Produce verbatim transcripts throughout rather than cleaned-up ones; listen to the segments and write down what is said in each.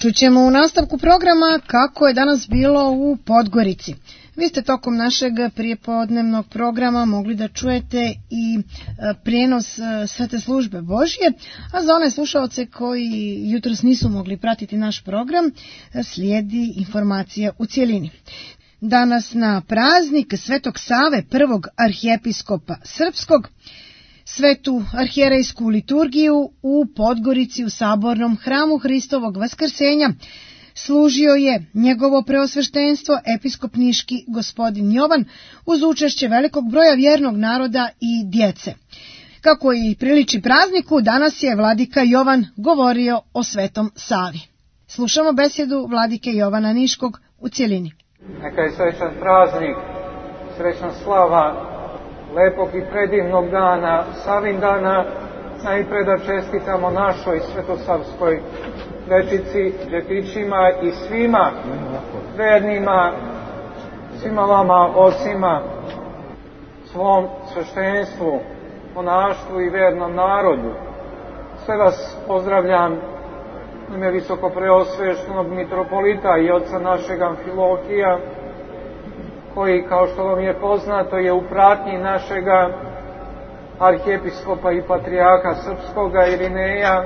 Čućemo u nastavku programa kako je danas bilo u Podgorici. Vi ste tokom našeg prijepodnevnog programa mogli da čujete i prijenos Svete službe Božje, a za one slušaoce koji jutros nisu mogli pratiti naš program, slijedi informacija u cjelini. Danas na praznik Svetog Save, prvog arhijepiskopa srpskog, svetu arhijerejsku liturgiju u Podgorici u sabornom hramu Hristovog vaskrsenja služio je njegovo preosveštenstvo episkop niški gospodin Jovan uz učešće velikog broja vjernog naroda i djece. Kako i priliči prazniku, danas je vladika Jovan govorio o Svetom Savi. Slušamo besjedu vladike Jovana Niškog u cjelini. Neka je srećan praznik, srećna slava lepog i predivnog dana, Savindana. Najpre da čestitamo našoj svetosavskoj dečici, djetićima i svima vernima, svima vama ocima, svom sveštenstvu, monaštvu i vernom narodu. Sve vas pozdravljam u ime visoko preosveštenog mitropolita i oca našeg Amfilohija, koji, kao što vam je poznato, je u pratnji našega arhijepiskopa i patrijaka srpskoga Irineja,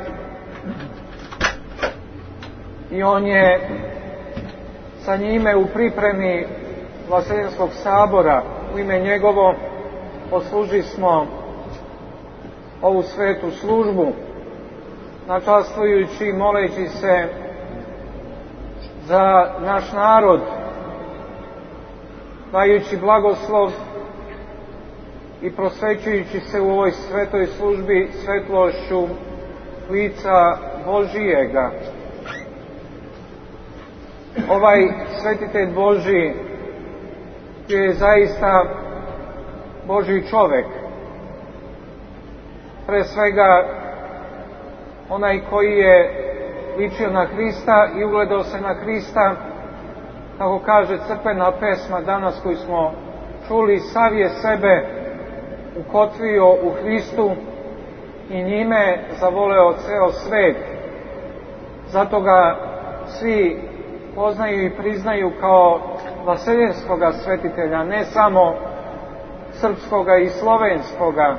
i on je sa njime u pripremi Vaseljenskog sabora. U ime njegovo posluži smo ovu svetu službu, načastvujući i moleći se za naš narod, dajući blagoslov i prosvećujući se u ovoj svetoj službi svetlošću lica Božijega. Ovaj svetitelj Božji je zaista Božji čovek, pre svega onaj koji je ličio na Hrista i ugledao se na Hrista, kako kaže crkvena pesma danas koju smo čuli, sav je sebe ukotvio u Hristu i njime zavoleo ceo svet. Zato ga svi poznaju i priznaju kao vaseljenskoga svetitelja, ne samo srpskoga i slovenskoga.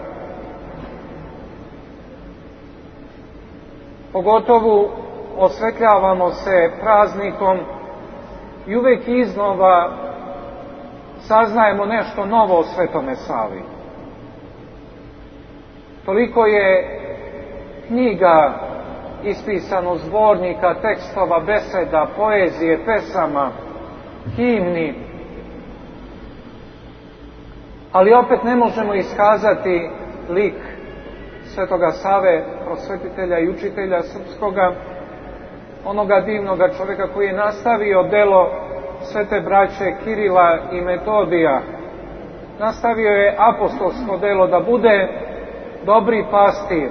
Pogotovo osvetljavamo se praznikom i uvek iznova saznajemo nešto novo o Svetome Savi. Toliko je knjiga ispisano, zbornika, tekstova, beseda, poezije, pesama, himni, ali opet ne možemo iskazati lik Svetoga Save, prosvetitelja i učitelja srpskoga, onoga divnoga čovjeka koji je nastavio delo svete braće Kirila i Metodija. Nastavio je apostolsko delo da bude dobri pastir.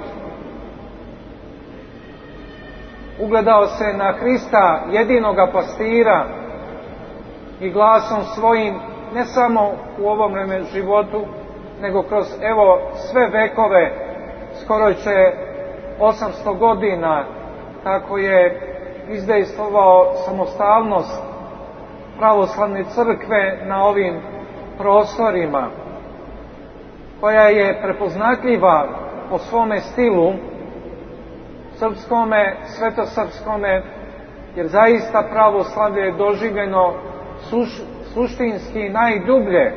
Ugledao se na Hrista, jedinoga pastira, i glasom svojim, ne samo u ovom životu, nego kroz, evo, sve vekove, skoro će osamsto godina, kako je izdejstvovao samostalnost pravoslavne crkve na ovim prostorima, koja je prepoznatljiva po svome stilu srpskome, svetosrpskome, jer zaista pravoslavlje je doživljeno suš, suštinski najdublje.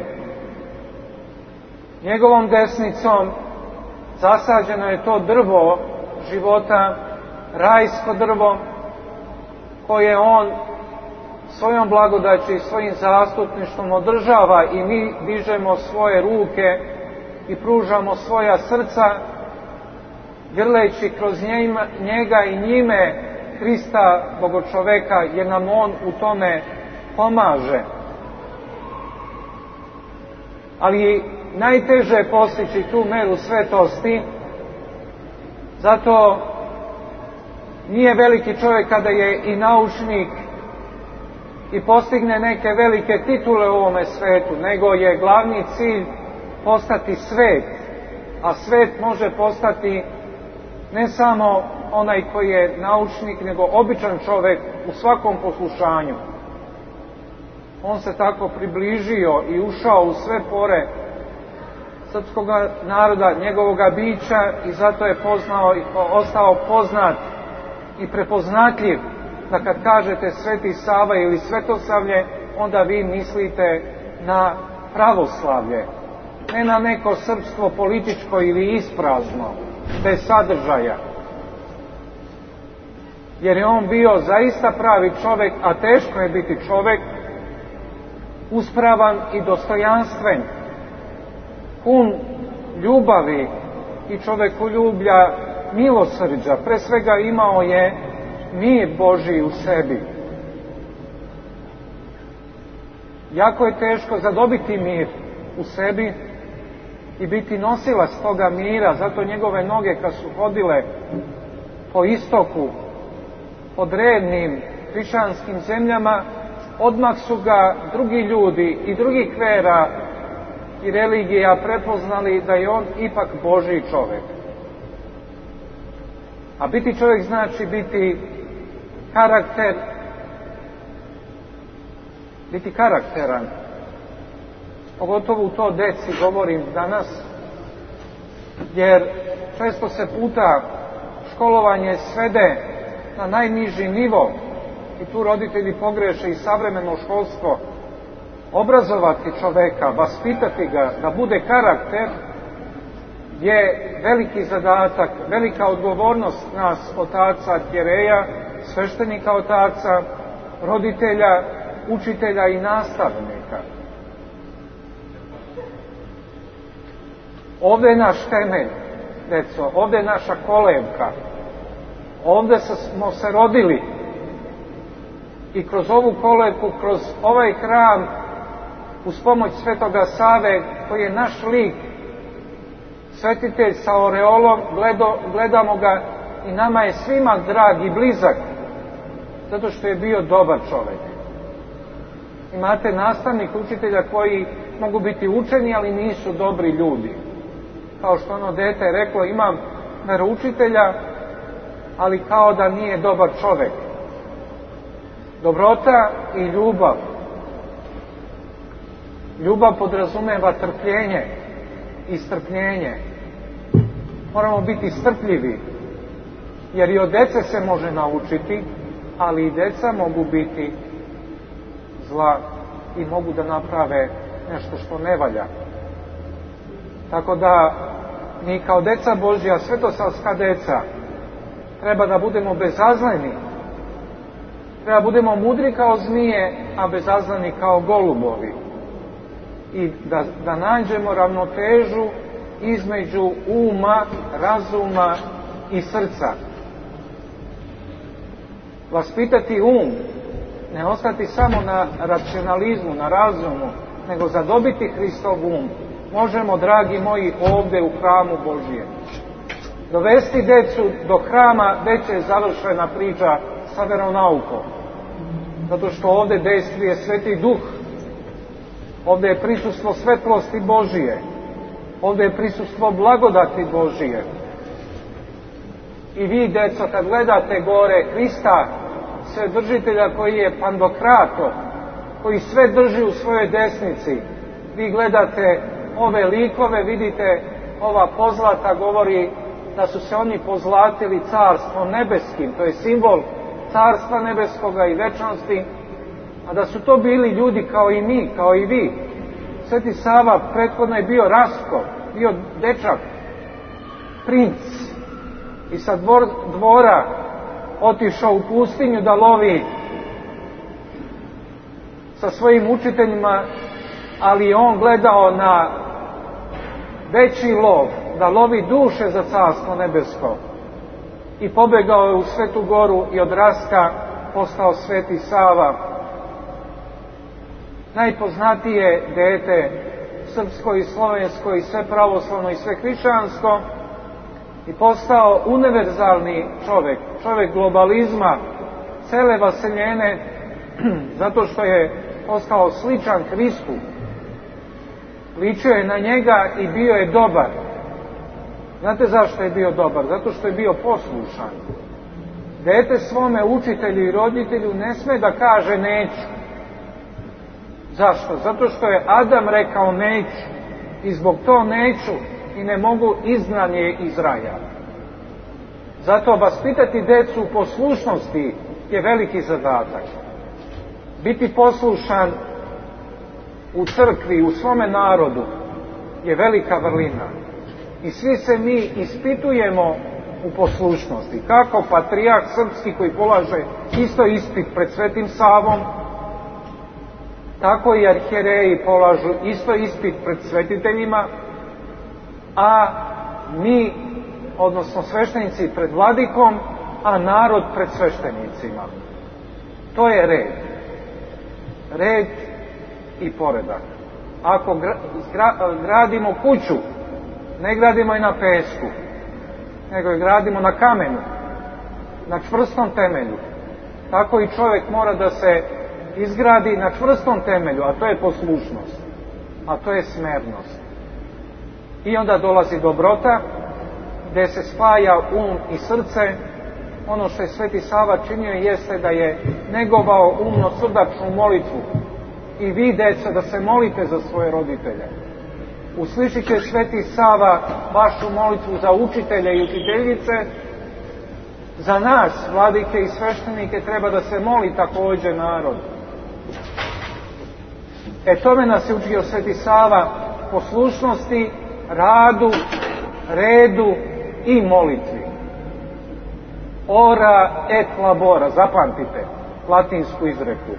Njegovom desnicom zasađeno je to drvo života, rajsko drvo, koje on svojom blagodaću i svojim zastupništvom održava, i mi dižemo svoje ruke i pružamo svoja srca, grleći kroz njega i njime Hrista Bogočoveka, jer nam on u tome pomaže. Ali najteže je postići tu meru svetosti, zato nije veliki čovjek kada je i naučnik i postigne neke velike titule u ovome svetu, nego je glavni cilj postati svet, a svet može postati Ne samo onaj koji je naučnik, nego običan čovjek u svakom poslušanju. On se tako približio i ušao u sve pore srpskog naroda, njegovoga bića, i zato je poznao i ostao poznat i prepoznatljiv, da kad kažete Sveti Sava ili Svetosavlje, onda vi mislite na pravoslavlje, ne na neko srpstvo političko ili isprazno, bez sadržaja. Jer je on bio zaista pravi čovjek, a teško je biti čovjek, uspravan i dostojanstven, pun ljubavi i čovjekoljublja, milosrđa. Pre svega imao je mir Božji u sebi. Jako je teško zadobiti mir u sebi i biti nosilac toga mira, zato njegove noge kad su hodile po istoku, po drevnim hrišćanskim zemljama, odmah su ga drugi ljudi i drugih vera i religija prepoznali da je on ipak Božji čovjek. A biti čovjek znači biti karakter, biti karakteran. Pogotovo u to deci govorim danas, jer često se puta školovanje svede na najniži nivo i tu roditelji pogreše i savremeno školstvo. Obrazovati čoveka, vaspitati ga da bude karakter je veliki zadatak, velika odgovornost nas otaca, arhijereja, sveštenika otaca, roditelja, učitelja i nastavnika. Ovdje je naš temelj, deco, ovdje je naša kolevka, ovdje smo se rodili i kroz ovu kolevku, kroz ovaj hram, uz pomoć Svetoga Save, koji je naš lik, svetitelj sa oreolom, gledo, gledamo ga i nama je svima drag i blizak, zato što je bio dobar čovjek. Imate nastavnik, učitelja koji mogu biti učeni, ali nisu dobri ljudi. Kao što ono dete je reklo, imam veroučitelja, ali kao da nije dobar čovjek. Dobrota i ljubav. Ljubav podrazumeva trpljenje i strpljenje. Moramo biti strpljivi, jer i od dece se može naučiti, ali i deca mogu biti zla i mogu da naprave nešto što ne valja. Tako da mi kao deca Božja, svetosavska deca, treba da budemo bezazleni, treba da budemo mudri kao zmije, a bezazleni kao golubovi. I da, da nađemo ravnotežu između uma, razuma i srca. Vaspitati um, ne ostati samo na racionalizmu, na razumu, nego zadobiti Hristov um. Možemo, dragi moji, ovdje u hramu Božije. Dovesti decu do hrama, već je završena priča sa veronaukom. Zato što ovdje dejstvuje Sveti Duh. Ovdje je prisustvo svetlosti Božije. Ovdje je prisustvo blagodati Božije. I vi, deco, kad gledate gore Hrista, Svedržitelja koji je Pandokrator, koji sve drži u svojoj desnici, vi gledate ove likove, vidite, ova pozlata govori da su se oni pozlatili carstvom nebeskim, to je simbol carstva nebeskoga i večnosti, a da su to bili ljudi kao i mi, kao i vi. Sveti Sava prethodno je bio Rastko, bio dečak, princ, i sa dvor, dvora otišao u pustinju da lovi sa svojim učiteljima, ali je on gledao na veći lov, da lovi duše za carstvo nebesko. I pobegao je u Svetu Goru i od Rastka postao Sveti Sava. Najpoznatije dete srpsko i slovensko i sve pravoslavno i sve hrišćansko, i postao univerzalni čovjek, čovjek globalizma, cele vaseljene, zato što je postao sličan Hristu. Ličio je na njega i bio je dobar. Znate zašto je bio dobar? Zato što je bio poslušan. Dete svome učitelju i roditelju ne sme da kaže neću. Zašto? Zato što je Adam rekao neću. I zbog to neću i ne mogu izgnanje iz raja. Zato vaspitati decu u poslušnosti je veliki zadatak. Biti poslušan u crkvi, u svome narodu je velika vrlina. I svi se mi ispitujemo u poslušnosti. Kako patrijarh srpski koji polaže isto ispit pred Svetim Savom, tako i arhijereji polažu isto ispit pred svetiteljima, a mi, odnosno sveštenici pred vladikom, a narod pred sveštenicima. To je red. Red i poredak. Ako gradimo kuću, ne gradimo je na pesku, nego je gradimo na kamenu, na čvrstom temelju. Tako i čovjek mora da se izgradi na čvrstom temelju, a to je poslušnost, a to je smernost. I onda dolazi dobrota, gdje se spaja um i srce. Ono što je Sveti Sava činio jeste da je negovao umno-srdačnu molitvu. I vi, deco, da se molite za svoje roditelje. Uslišit će Sveti Sava vašu molitvu za učitelje i učiteljice. Za nas, vladike i sveštenike, treba da se moli također narod. E tome nas je učio Sveti Sava, poslušnosti, radu, redu i molitvi. Ora et labora, zapamtite latinsku izreku.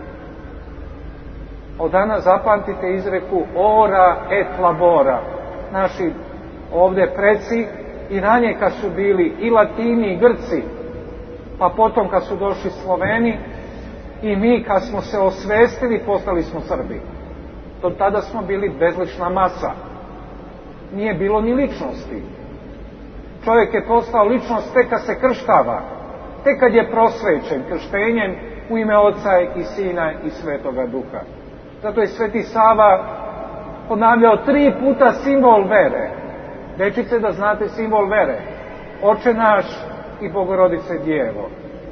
Od danas zapamtite izreku ora et labora. Naši ovdje preci i ranije kad su bili i Latini i Grci, pa potom kad su došli Sloveni, i mi kad smo se osvestili postali smo Srbi. Do tada smo bili bezlična masa. Nije bilo ni ličnosti. Čovjek je postao ličnost tek kad se krštava, tek kad je prosvećen krštenjem u ime Oca i Sina i Svetoga Duha. Zato je Sveti Sava ponavljao tri puta simbol vere. Dečice, da znate simbol vere. Oče naš i Bogorodice Djevo.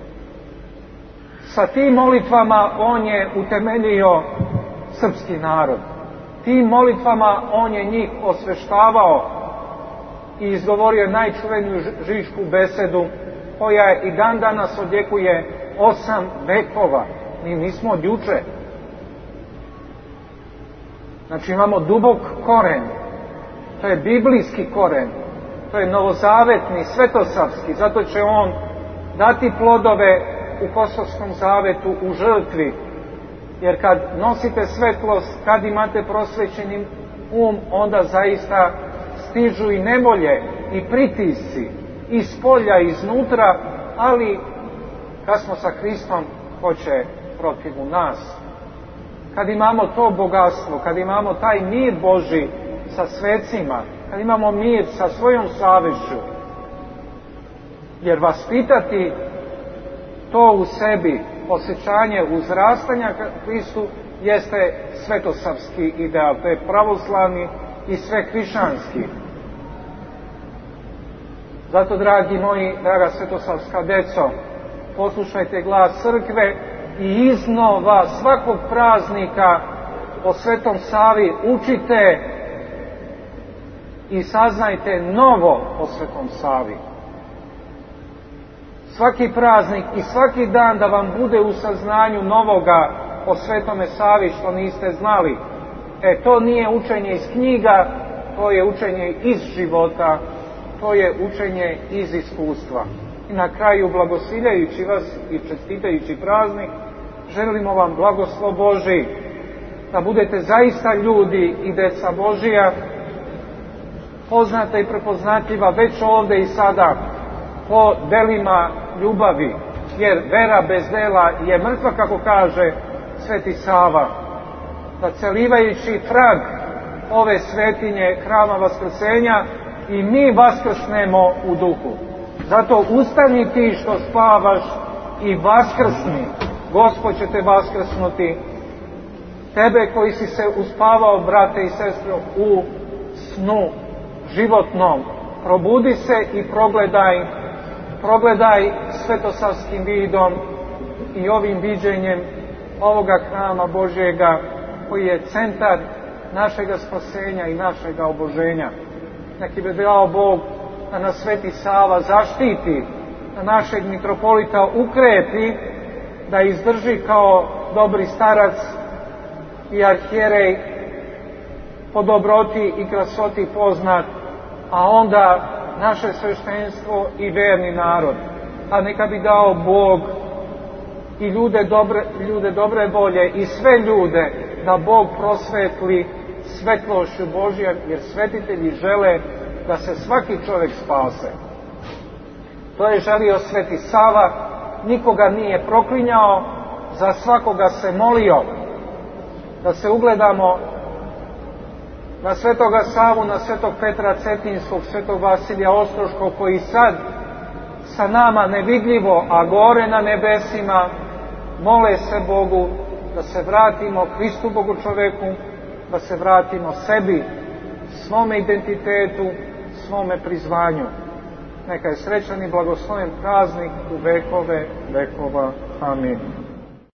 Sa tim molitvama on je utemeljio srpski narod. Tim molitvama on je njih osveštavao i izgovorio najčuveniju žišku besedu, koja i dan danas odjekuje osam vekova. Mi nismo od juče. Znači imamo dubok koren. To je biblijski koren. To je novozavetni, svetosavski. Zato će on dati plodove u Kosovskom zavetu u žrtvi. Jer kad nosite svetlost, kad imate prosvećeni um, onda zaista stižu i nevolje i pritisci iz polja, iznutra, ali kad smo sa Hristom, hoće protiv nas. Kad imamo to bogatstvo, kad imamo taj mir Božji sa svecima, kad imamo mir sa svojom savješću, jer vaspitati to u sebi, osjećanje uzrastanja Hristu, jeste svetosavski ideal, to je pravoslavni i svehrišćanski. Zato, dragi moji, draga svetosavska deco, poslušajte glas crkve i iznova svakog praznika o Svetom Savi učite i saznajte novo o Svetom Savi. Svaki praznik i svaki dan da vam bude u saznanju novoga o Svetome Savi što niste znali. E, to nije učenje iz knjiga, to je učenje iz života, to je učenje iz iskustva. I na kraju, blagosiljajući vas i čestitajući praznik, želimo vam blagoslov Božji, da budete zaista ljudi i deca Božija, poznata i prepoznatljiva već ovdje i sada po delima ljubavi, jer vera bez dela je mrtva, kako kaže Sveti Sava. Da celivajući trag ove svetinje hrama Vaskrsenja i mi vaskrsnemo u duhu. Zato ustani ti što spavaš i vaskrsni. Gospod će te vaskrsnuti. Tebe koji si se uspavao, brate i sestro, u snu životnom, probudi se i progledaj, progledaj svetosavskim vidom i ovim viđenjem ovoga hrama Božjega koji je centar našega spasenja i našega oboženja. Neki bi dao Bog da nas Sveti Sava zaštiti, da našeg mitropolita ukrepi, da izdrži kao dobri starac i arhijerej po dobroti i krasoti poznat, a onda naše sveštenstvo i verni narod. A neka bi dao Bog i ljude dobre, ljude dobre volje i sve ljude da Bog prosvetli svetlošću Božjom, jer svetitelji žele da se svaki čovjek spase. To je želio Sveti Sava, nikoga nije proklinjao, za svakoga se molio. Da se ugledamo na Svetoga Savu, na Svetog Petra Cetinskog, Svetog Vasilija Ostroškog, koji sad sa nama nevidljivo, a gore na nebesima, mole se Bogu da se vratimo Hristu Bogu čoveku, da se vratimo sebi, svome identitetu, svome prizvanju. Neka je srećan i blagosloven praznik u vekove vekova. Amin.